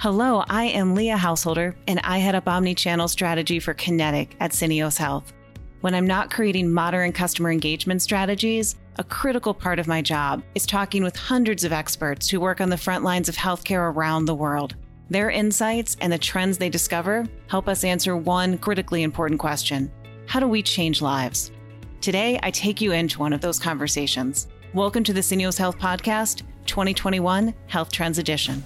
Hello, I am Leah Householder, and I head up omnichannel strategy for Kinetic at Syneos Health. When I'm not creating modern customer engagement strategies, a critical part of my job is talking with hundreds of experts who work on the front lines of healthcare around the world. Their insights and the trends they discover help us answer one critically important question: how do we change lives? Today, I take you into one of those conversations. Welcome to the Syneos Health Podcast, 2021 Health Trends Edition.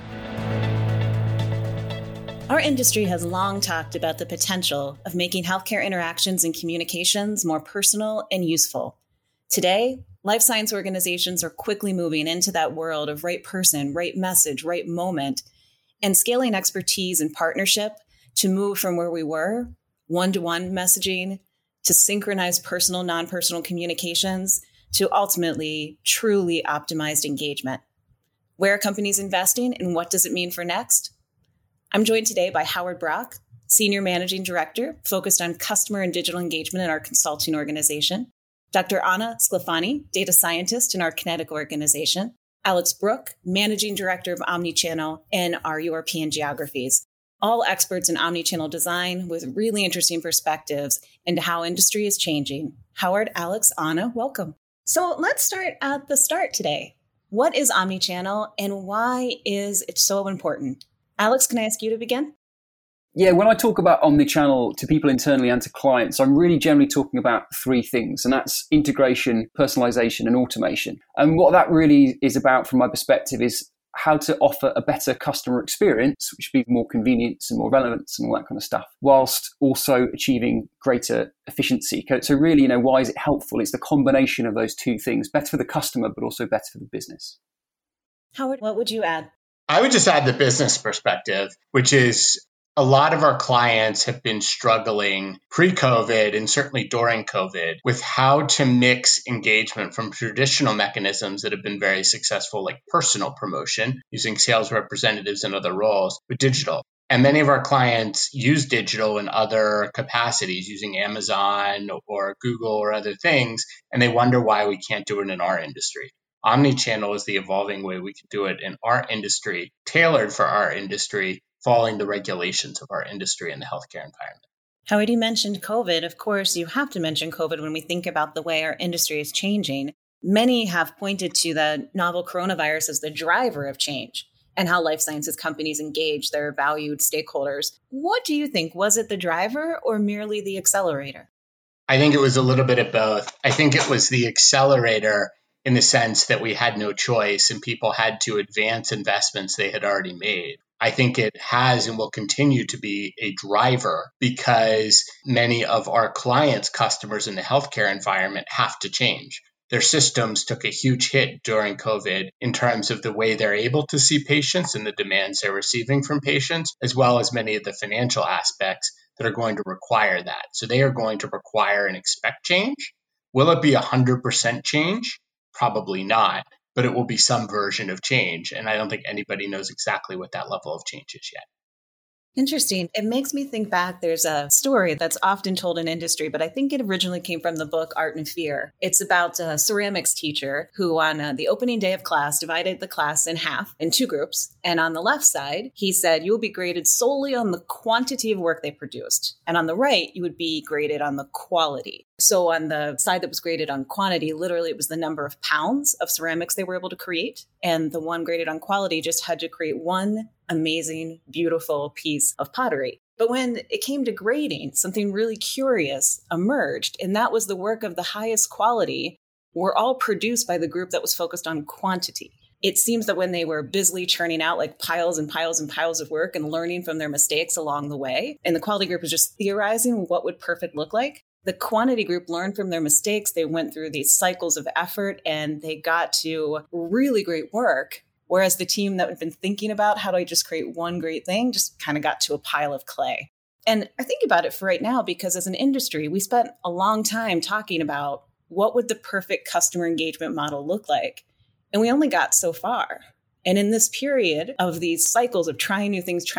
Our industry has long talked about the potential of making healthcare interactions and communications more personal and useful. Today, life science organizations are quickly moving into that world of right person, right message, right moment, and scaling expertise and partnership to move from where we were, one-to-one messaging, to synchronized personal, non-personal communications, to ultimately truly optimized engagement. Where are companies investing and what does it mean for next? I'm joined today by Howard Brock, Senior Managing Director, focused on customer and digital engagement in our consulting organization, Dr. Anna Sclafani, Data Scientist in our Kinetic organization, Alex Brook, Managing Director of Omnichannel in our European geographies, all experts in omnichannel design with really interesting perspectives into how industry is changing. Howard, Alex, Anna, welcome. So let's start at the start today. What is omnichannel and why is it so important? Alex, can I ask you to begin? Yeah, when I talk about omnichannel to people internally and to clients, I'm really generally talking about three things, and that's integration, personalization, and automation. And what that really is about from my perspective is how to offer a better customer experience, which would be more convenience and more relevance and all that kind of stuff, whilst also achieving greater efficiency. So really, why is it helpful? It's the combination of those two things, better for the customer, but also better for the business. Howard, what would you add? I would just add the business perspective, which is a lot of our clients have been struggling pre-COVID and certainly during COVID with how to mix engagement from traditional mechanisms that have been very successful, like personal promotion, using sales representatives and other roles, with digital. And many of our clients use digital in other capacities, using Amazon or Google or other things, and they wonder why we can't do it in our industry. Omnichannel is the evolving way we can do it in our industry, tailored for our industry, following the regulations of our industry and the healthcare environment. Howard, you mentioned COVID. Of course, you have to mention COVID when we think about the way our industry is changing. Many have pointed to the novel coronavirus as the driver of change and how life sciences companies engage their valued stakeholders. What do you think? Was it the driver or merely the accelerator? I think it was a little bit of both. I think it was the accelerator in the sense that we had no choice and people had to advance investments they had already made. I think it has and will continue to be a driver because many of our clients' customers in the healthcare environment have to change. Their systems took a huge hit during COVID in terms of the way they're able to see patients and the demands they're receiving from patients, as well as many of the financial aspects that are going to require that. So they are going to require and expect change. Will it be 100% change? Probably not, but it will be some version of change. And I don't think anybody knows exactly what that level of change is yet. Interesting. It makes me think back. There's a story that's often told in industry, but I think it originally came from the book Art and Fear. It's about a ceramics teacher who on the opening day of class divided the class in half in two groups. And on the left side, he said, you will be graded solely on the quantity of work they produced. And on the right, you would be graded on the quality. So on the side that was graded on quantity, literally it was the number of pounds of ceramics they were able to create. And the one graded on quality just had to create one amazing, beautiful piece of pottery. But when it came to grading, something really curious emerged. And that was the work of the highest quality were all produced by the group that was focused on quantity. It seems that when they were busily churning out like piles and piles and piles of work and learning from their mistakes along the way, and the quality group was just theorizing what would perfect look like, the quantity group learned from their mistakes. They went through these cycles of effort and they got to really great work. Whereas the team that had been thinking about how do I just create one great thing just kind of got to a pile of clay. And I think about it for right now, because as an industry, we spent a long time talking about what would the perfect customer engagement model look like. And we only got so far. And in this period of these cycles of trying new things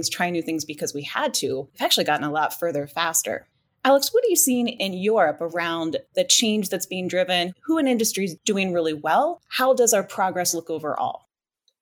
because we had to, we've actually gotten a lot further faster. Alex, what are you seeing in Europe around the change that's being driven? Who in industry is doing really well? How does our progress look overall?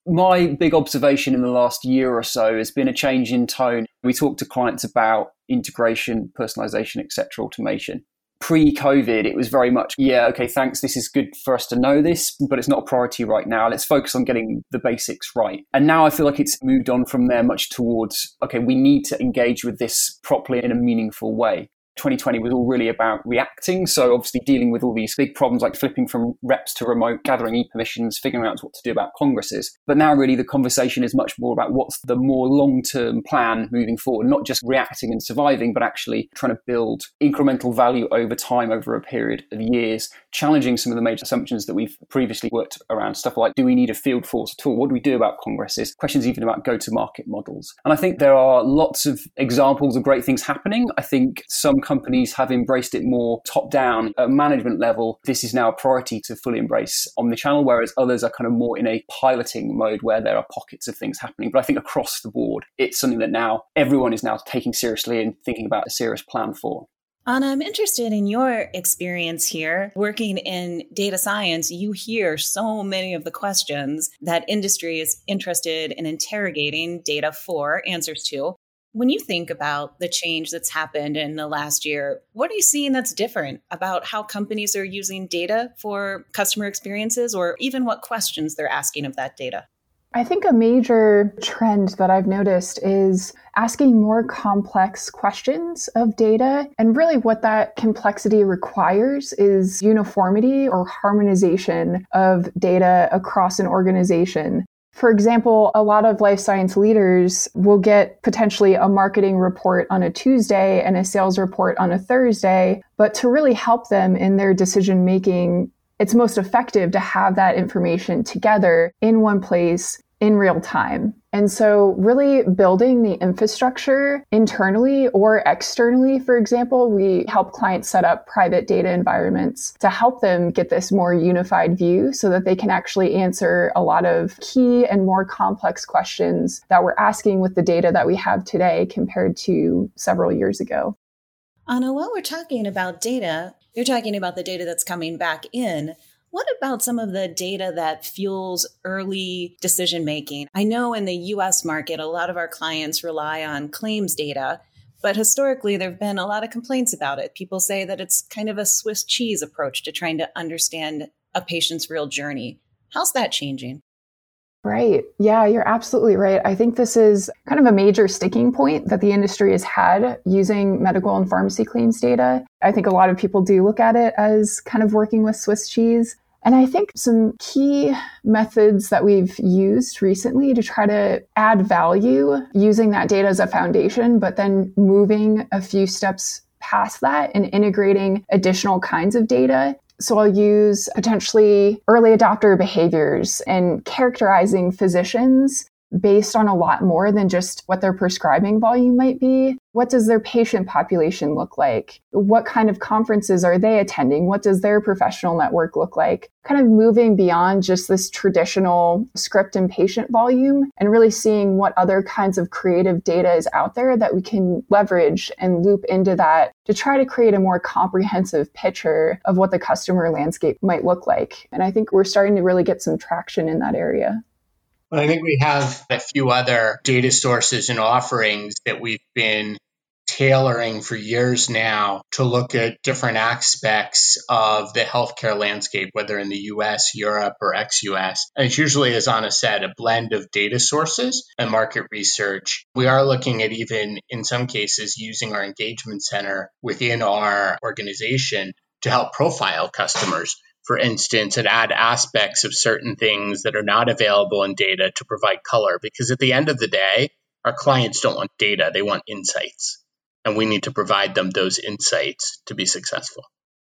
My big observation in the last year or so has been a change in tone. We talk to clients about integration, personalization, etc., automation. Pre-COVID, it was very much, yeah, okay, thanks, this is good for us to know this, but it's not a priority right now. Let's focus on getting the basics right. And now I feel like it's moved on from there much towards, okay, we need to engage with this properly in a meaningful way. 2020 was all really about reacting. So obviously dealing with all these big problems like flipping from reps to remote, gathering e-permissions, figuring out what to do about congresses. But now really the conversation is much more about what's the more long-term plan moving forward, not just reacting and surviving, but actually trying to build incremental value over time, over a period of years, challenging some of the major assumptions that we've previously worked around. Stuff like, do we need a field force at all? What do we do about congresses? Questions even about go-to-market models. And I think there are lots of examples of great things happening. I think some companies have embraced it more top-down at management level. This is now a priority to fully embrace omnichannel, whereas others are kind of more in a piloting mode where there are pockets of things happening. But I think across the board, it's something that now everyone is now taking seriously and thinking about a serious plan for. Anna, I'm interested in your experience here. Working in data science, you hear so many of the questions that industry is interested in interrogating data for answers to. When you think about the change that's happened in the last year, what are you seeing that's different about how companies are using data for customer experiences, or even what questions they're asking of that data? I think a major trend that I've noticed is asking more complex questions of data. And really what that complexity requires is uniformity or harmonization of data across an organization. For example, a lot of life science leaders will get potentially a marketing report on a Tuesday and a sales report on a Thursday, but to really help them in their decision making, it's most effective to have that information together in one place in real time. And so really building the infrastructure internally or externally, for example, we help clients set up private data environments to help them get this more unified view so that they can actually answer a lot of key and more complex questions that we're asking with the data that we have today compared to several years ago. Anna, while we're talking about data, you're talking about the data that's coming back in. What about some of the data that fuels early decision-making? I know in the US market, a lot of our clients rely on claims data, but historically, there have been a lot of complaints about it. People say that it's kind of a Swiss cheese approach to trying to understand a patient's real journey. How's that changing? Right. Yeah, you're absolutely right. I think this is kind of a major sticking point that the industry has had using medical and pharmacy claims data. I think a lot of people do look at it as kind of working with Swiss cheese. And I think some key methods that we've used recently to try to add value using that data as a foundation, but then moving a few steps past that and integrating additional kinds of data. So I'll use potentially early adopter behaviors and characterizing physicians based on a lot more than just what their prescribing volume might be. What does their patient population look like? What kind of conferences are they attending? What does their professional network look like? Kind of moving beyond just this traditional script and patient volume and really seeing what other kinds of creative data is out there that we can leverage and loop into that to try to create a more comprehensive picture of what the customer landscape might look like. And I think we're starting to really get some traction in that area. I think we have a few other data sources and offerings that we've been tailoring for years now to look at different aspects of the healthcare landscape, whether in the US, Europe, or ex-US. And it's usually, as Anna said, a blend of data sources and market research. We are looking at even, in some cases, using our engagement center within our organization to help profile customers, for instance, and add aspects of certain things that are not available in data to provide color. Because at the end of the day, our clients don't want data, they want insights. And we need to provide them those insights to be successful.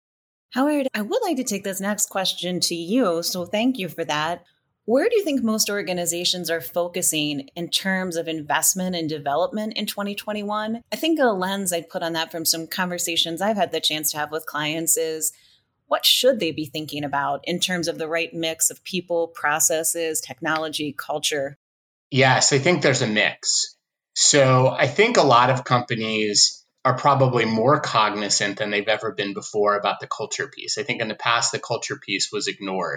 Howard, I would like to take this next question to you, so thank you for that. Where do you think most organizations are focusing in terms of investment and development in 2021? I think a lens I'd put on that from some conversations I've had the chance to have with clients is, what should they be thinking about in terms of the right mix of people, processes, technology, culture? Yes, I think there's a mix. So I think a lot of companies are probably more cognizant than they've ever been before about the culture piece. I think in the past, the culture piece was ignored.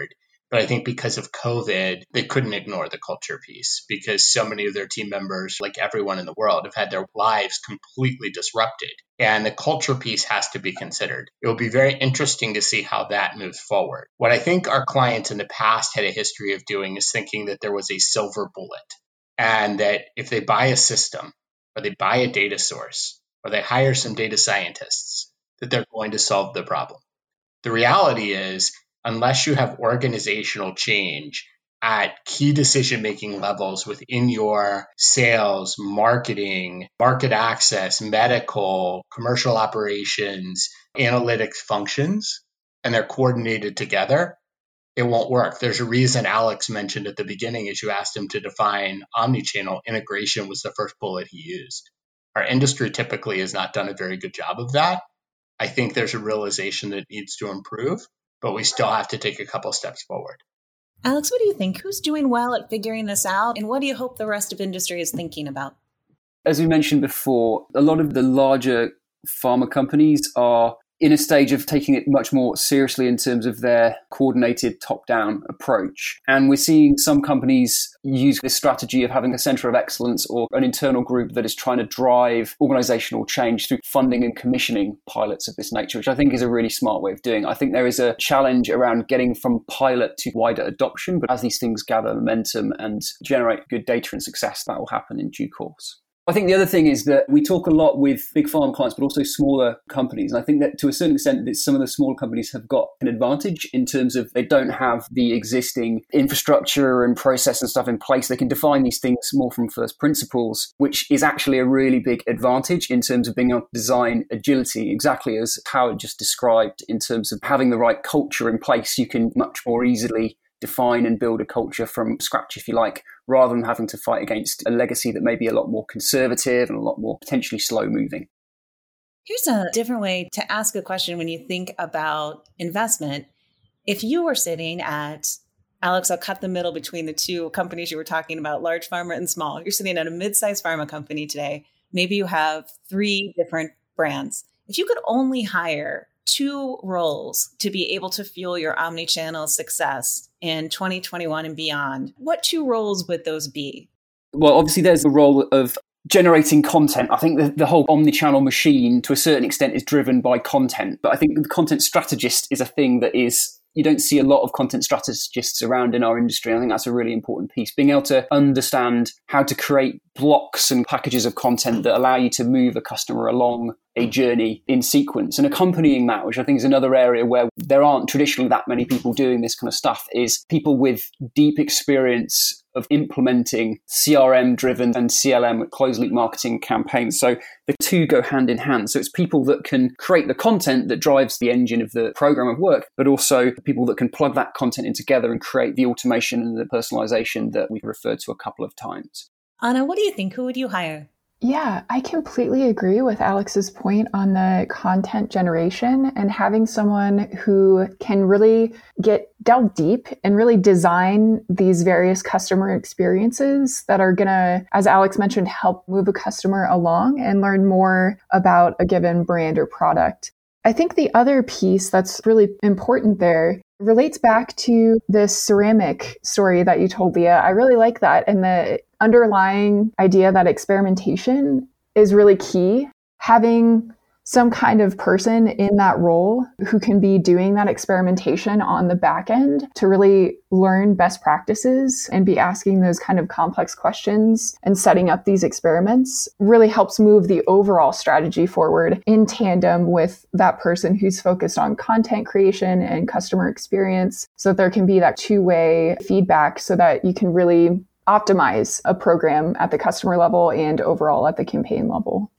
But I think because of COVID, they couldn't ignore the culture piece because so many of their team members, like everyone in the world, have had their lives completely disrupted. And the culture piece has to be considered. It will be very interesting to see how that moves forward. What I think our clients in the past had a history of doing is thinking that there was a silver bullet and that if they buy a system or they buy a data source or they hire some data scientists, that they're going to solve the problem. The reality is, unless you have organizational change at key decision-making levels within your sales, marketing, market access, medical, commercial operations, analytics functions, and they're coordinated together, it won't work. There's a reason Alex mentioned at the beginning, as you asked him to define omnichannel, integration was the first bullet he used. Our industry typically has not done a very good job of that. I think there's a realization that needs to improve, but we still have to take a couple steps forward. Alex, what do you think? Who's doing well at figuring this out? And what do you hope the rest of industry is thinking about? As we mentioned before, a lot of the larger pharma companies are in a stage of taking it much more seriously in terms of their coordinated top-down approach. And we're seeing some companies use this strategy of having a center of excellence or an internal group that is trying to drive organizational change through funding and commissioning pilots of this nature, which I think is a really smart way of doing it. I think there is a challenge around getting from pilot to wider adoption, but as these things gather momentum and generate good data and success, that will happen in due course. I think the other thing is that we talk a lot with big pharma clients, but also smaller companies. And I think that to a certain extent, that some of the smaller companies have got an advantage in terms of they don't have the existing infrastructure and process and stuff in place. They can define these things more from first principles, which is actually a really big advantage in terms of being able to design agility, exactly as Howard just described, in terms of having the right culture in place. You can much more easily define and build a culture from scratch, if you like, rather than having to fight against a legacy that may be a lot more conservative and a lot more potentially slow moving. Here's a different way to ask a question when you think about investment. If you were sitting at, Alex, I'll cut the middle between the two companies you were talking about, large pharma and small. You're sitting at a mid-sized pharma company today. Maybe you have 3 different brands. If you could only hire 2 roles to be able to fuel your omnichannel success in 2021 and beyond, what 2 roles would those be? Well, obviously there's the role of generating content. I think the whole omnichannel machine to a certain extent is driven by content, but I think the content strategist is a thing that is, you don't see a lot of content strategists around in our industry. I think that's a really important piece. Being able to understand how to create blocks and packages of content that allow you to move a customer along a journey in sequence, and accompanying that, which I think is another area where there aren't traditionally that many people doing this kind of stuff, is people with deep experience of implementing CRM-driven and CLM, closed-loop marketing campaigns. So the two go hand in hand. So it's people that can create the content that drives the engine of the program of work, but also people that can plug that content in together and create the automation and the personalization that we've referred to a couple of times. Anna, what do you think? Who would you hire? Yeah, I completely agree with Alex's point on the content generation and having someone who can really delve deep and really design these various customer experiences that are going to, as Alex mentioned, help move a customer along and learn more about a given brand or product. I think the other piece that's really important there relates back to the ceramic story that you told, Leah. I really like that. And the underlying idea that experimentation is really key. Having some kind of person in that role who can be doing that experimentation on the back end to really learn best practices and be asking those kind of complex questions and setting up these experiments really helps move the overall strategy forward in tandem with that person who's focused on content creation and customer experience, so that there can be that two-way feedback so that you can really optimize a program at the customer level and overall at the campaign level.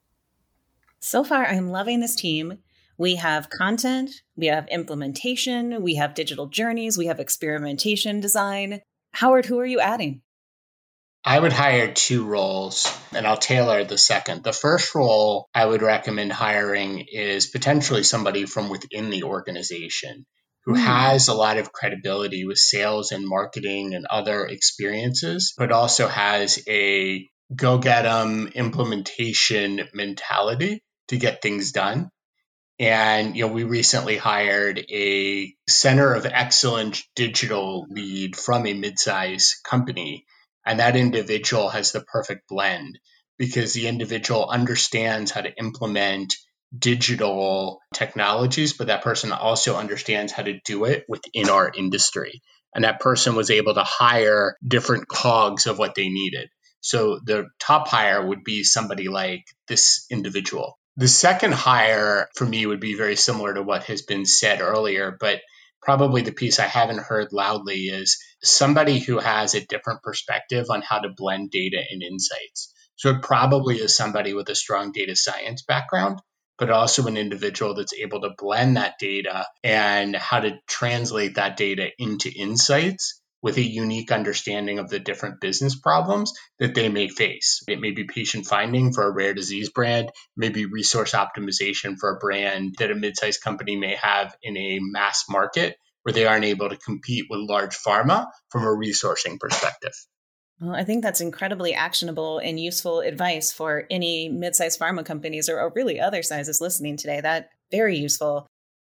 So far, I'm loving this team. We have content, we have implementation, we have digital journeys, we have experimentation design. Howard, who are you adding? I would hire 2 roles, and I'll tailor the second. The first role I would recommend hiring is potentially somebody from within the organization who has a lot of credibility with sales and marketing and other experiences, but also has a go-get-'em implementation mentality to get things done. And, we recently hired a center of excellence digital lead from a mid-size company. And that individual has the perfect blend because the individual understands how to implement digital technologies, but that person also understands how to do it within our industry. And that person was able to hire different cogs of what they needed. So the top hire would be somebody like this individual. The second hire for me would be very similar to what has been said earlier, but probably the piece I haven't heard loudly is somebody who has a different perspective on how to blend data and insights. So it probably is somebody with a strong data science background, but also an individual that's able to blend that data and how to translate that data into insights with a unique understanding of the different business problems that they may face. It may be patient finding for a rare disease brand, maybe resource optimization for a brand that a mid-sized company may have in a mass market where they aren't able to compete with large pharma from a resourcing perspective. Well, I think that's incredibly actionable and useful advice for any mid-sized pharma companies or really other sizes listening today. That's very useful.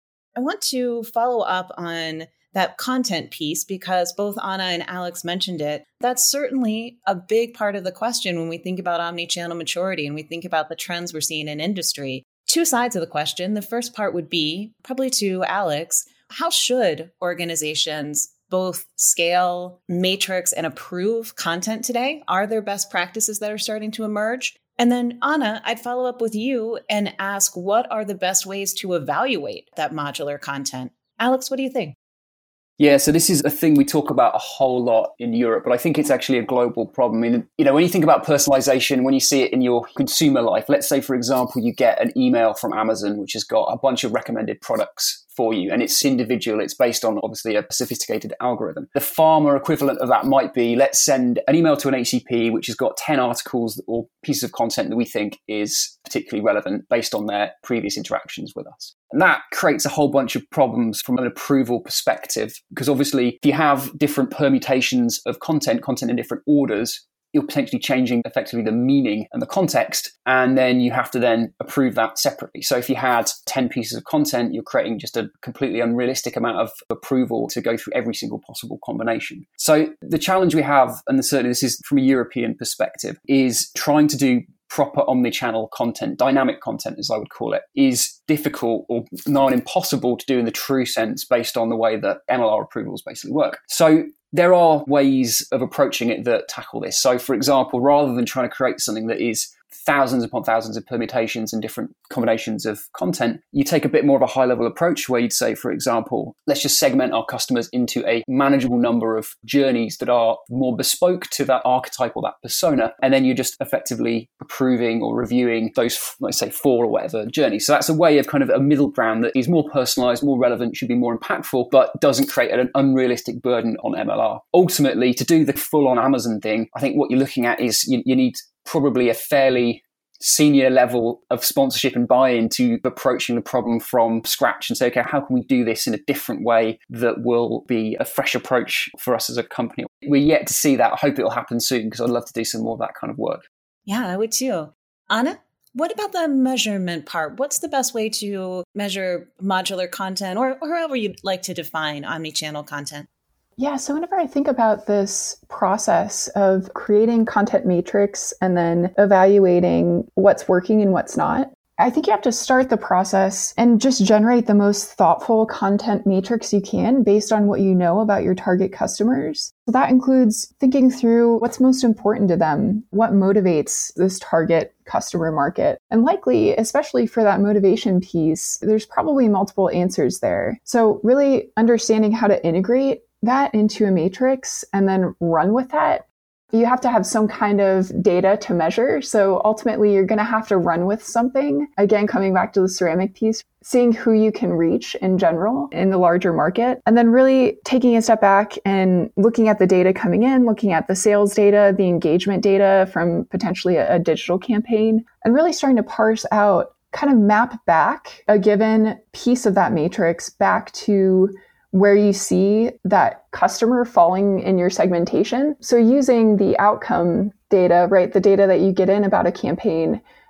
I want to follow up on that content piece because both Anna and Alex mentioned it. That's certainly a big part of the question when we think about omnichannel maturity and we think about the trends we're seeing in industry. Two sides of the question. The first part would be probably to Alex. How should organizations both scale, matrix, and approve content today? Are there best practices that are starting to emerge? And then Anna, I'd follow up with you and ask, what are the best ways to evaluate that modular content? Alex, what do you think? Yeah, so this is a thing we talk about a whole lot in Europe, but I think it's actually a global problem. I mean, when you think about personalization, when you see it in your consumer life, let's say, for example, you get an email from Amazon, which has got a bunch of recommended products for you, and it's individual. It's based on, obviously, a sophisticated algorithm. The pharma equivalent of that might be, let's send an email to an HCP, which has got 10 articles or pieces of content that we think is particularly relevant based on their previous interactions with us. And that creates a whole bunch of problems from an approval perspective, because obviously if you have different permutations of content in different orders, you're potentially changing effectively the meaning and the context, and then you have to then approve that separately. So if you had 10 pieces of content, you're creating just a completely unrealistic amount of approval to go through every single possible combination. So the challenge we have, and certainly this is from a European perspective, is trying to do proper omnichannel content, dynamic content as I would call it, is difficult or not impossible to do in the true sense based on the way that MLR approvals basically work. So there are ways of approaching it that tackle this. So for example, rather than trying to create something that is thousands upon thousands of permutations and different combinations of content, you take a bit more of a high-level approach where you'd say, for example, let's just segment our customers into a manageable number of journeys that are more bespoke to that archetype or that persona, and then you're just effectively approving or reviewing those, let's say, 4 or whatever journeys. So that's a way of kind of a middle ground that is more personalized, more relevant, should be more impactful, but doesn't create an unrealistic burden on MLR. Ultimately, to do the full-on Amazon thing, I think what you're looking at is you need probably a fairly senior level of sponsorship and buy-in to approaching the problem from scratch and say, okay, how can we do this in a different way that will be a fresh approach for us as a company? We're yet to see that. I hope it'll happen soon because I'd love to do some more of that kind of work. Yeah, I would too. Anna, what about the measurement part? What's the best way to measure modular content or however you'd like to define omnichannel content? Yeah, so whenever I think about this process of creating content matrix and then evaluating what's working and what's not, I think you have to start the process and just generate the most thoughtful content matrix you can based on what you know about your target customers. So that includes thinking through what's most important to them, what motivates this target customer market. And likely, especially for that motivation piece, there's probably multiple answers there. So really understanding how to integrate that into a matrix and then run with that. You have to have some kind of data to measure. So ultimately, you're going to have to run with something. Again, coming back to the ceramic piece, seeing who you can reach in general in the larger market, and then really taking a step back and looking at the data coming in, looking at the sales data, the engagement data from potentially a digital campaign, and really starting to parse out, kind of map back a given piece of that matrix back to where you see that customer falling in your segmentation. So using the outcome data, right, the data that you get in about a campaign,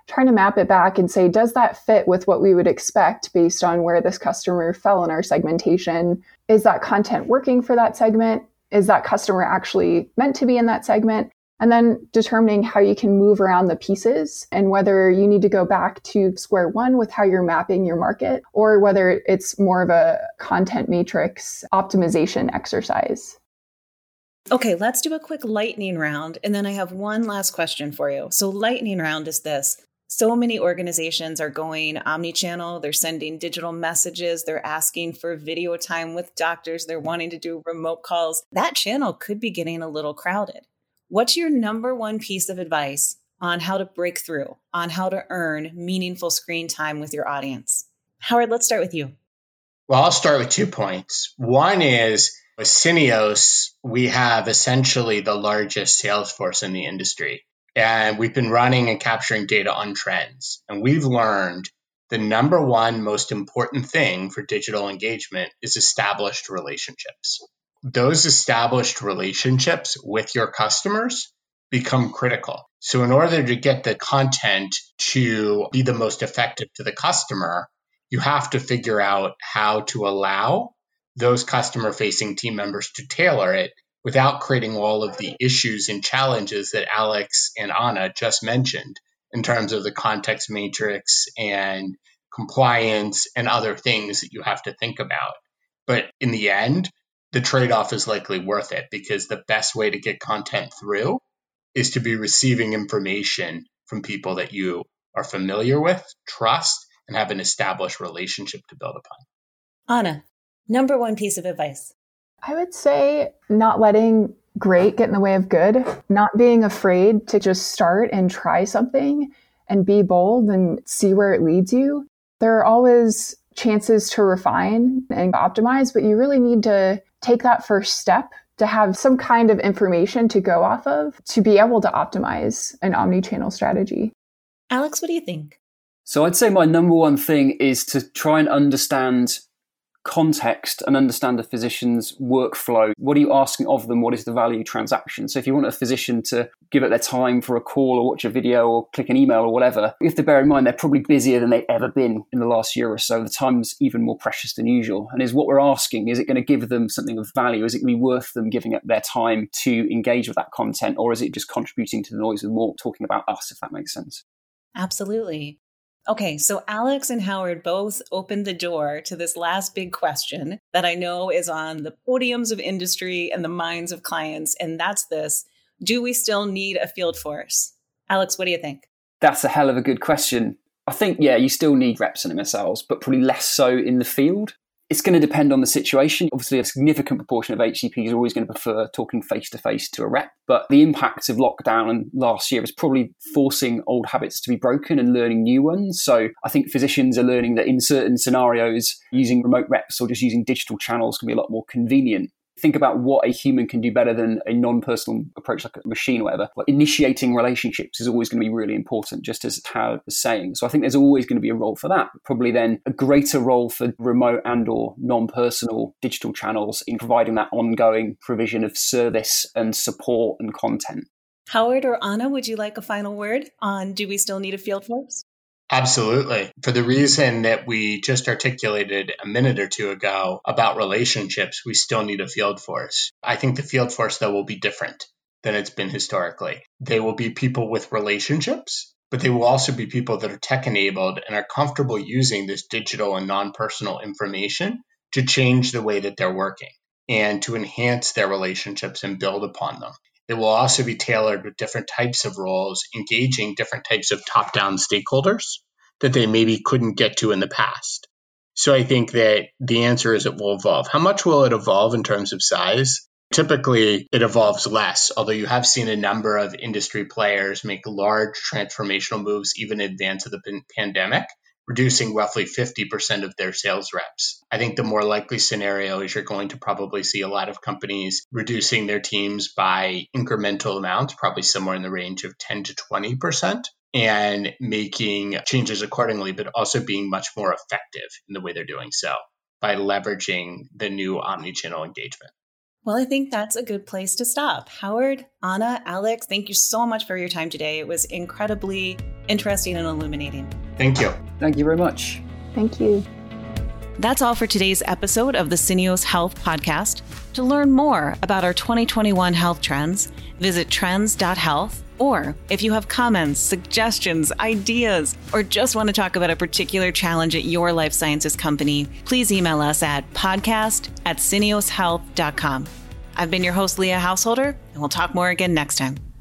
trying to map it back and say, does that fit with what we would expect based on where this customer fell in our segmentation? Is that content working for that segment? Is that customer actually meant to be in that segment? And then determining how you can move around the pieces and whether you need to go back to square one with how you're mapping your market, or whether it's more of a content matrix optimization exercise. Okay, let's do a quick lightning round. And then I have one last question for you. So lightning round is this. So many organizations are going omni-channel. They're sending digital messages. They're asking for video time with doctors. They're wanting to do remote calls. That channel could be getting a little crowded. What's your number one piece of advice on how to break through, on how to earn meaningful screen time with your audience? Howard, let's start with you. Well, I'll start with 2 points. One is with Syneos, we have essentially the largest sales force in the industry. And we've been running and capturing data on trends. And we've learned the number one most important thing for digital engagement is established relationships. Those established relationships with your customers become critical. So in order to get the content to be the most effective to the customer, you have to figure out how to allow those customer-facing team members to tailor it without creating all of the issues and challenges that Alex and Anna just mentioned in terms of the context matrix and compliance and other things that you have to think about. But in the end, the trade-off is likely worth it because the best way to get content through is to be receiving information from people that you are familiar with, trust, and have an established relationship to build upon. Anna, number one piece of advice. I would say not letting great get in the way of good, not being afraid to just start and try something and be bold and see where it leads you. There are always chances to refine and optimize, but you really need to take that first step to have some kind of information to go off of to be able to optimize an omni-channel strategy. Alex, what do you think? So I'd say my number one thing is to try and understand context and understand the physician's workflow. What are you asking of them? What is the value transaction? So if you want a physician to give up their time for a call or watch a video or click an email or whatever, you have to bear in mind they're probably busier than they've ever been in the last year or so. The time's even more precious than usual. And is what we're asking, is it going to give them something of value? Is it going to be worth them giving up their time to engage with that content? Or is it just contributing to the noise with more talking about us, if that makes sense? Absolutely. Okay, so Alex and Howard both opened the door to this last big question that I know is on the podiums of industry and the minds of clients, and that's this: do we still need a field force? Alex, what do you think? That's a hell of a good question. I think, yeah, you still need reps and MSLs, but probably less so in the field. It's going to depend on the situation. Obviously, a significant proportion of HCPs are always going to prefer talking face-to-face to a rep. But the impact of lockdown and last year is probably forcing old habits to be broken and learning new ones. So I think physicians are learning that in certain scenarios, using remote reps or just using digital channels can be a lot more convenient. Think about what a human can do better than a non-personal approach like a machine or whatever. Like initiating relationships is always going to be really important, just as Howard was saying. So I think there's always going to be a role for that. Probably then a greater role for remote and or non-personal digital channels in providing that ongoing provision of service and support and content. Howard or Anna, would you like a final word on do we still need a field force? Absolutely. For the reason that we just articulated a minute or two ago about relationships, we still need a field force. I think the field force, though, will be different than it's been historically. They will be people with relationships, but they will also be people that are tech-enabled and are comfortable using this digital and non-personal information to change the way that they're working and to enhance their relationships and build upon them. It will also be tailored with different types of roles, engaging different types of top-down stakeholders that they maybe couldn't get to in the past. So I think that the answer is it will evolve. How much will it evolve in terms of size? Typically, it evolves less, although you have seen a number of industry players make large transformational moves even in advance of the pandemic, reducing roughly 50% of their sales reps. I think the more likely scenario is you're going to probably see a lot of companies reducing their teams by incremental amounts, probably somewhere in the range of 10 to 20%, and making changes accordingly, but also being much more effective in the way they're doing so by leveraging the new omnichannel engagement. Well, I think that's a good place to stop. Howard, Anna, Alex, thank you so much for your time today. It was incredibly interesting and illuminating. Thank you. Thank you very much. Thank you. That's all for today's episode of the Syneos Health Podcast. To learn more about our 2021 health trends, visit trends.health. Or if you have comments, suggestions, ideas, or just want to talk about a particular challenge at your life sciences company, please email us at podcast@syneoshealth.com. I've been your host, Leah Householder, and we'll talk more again next time.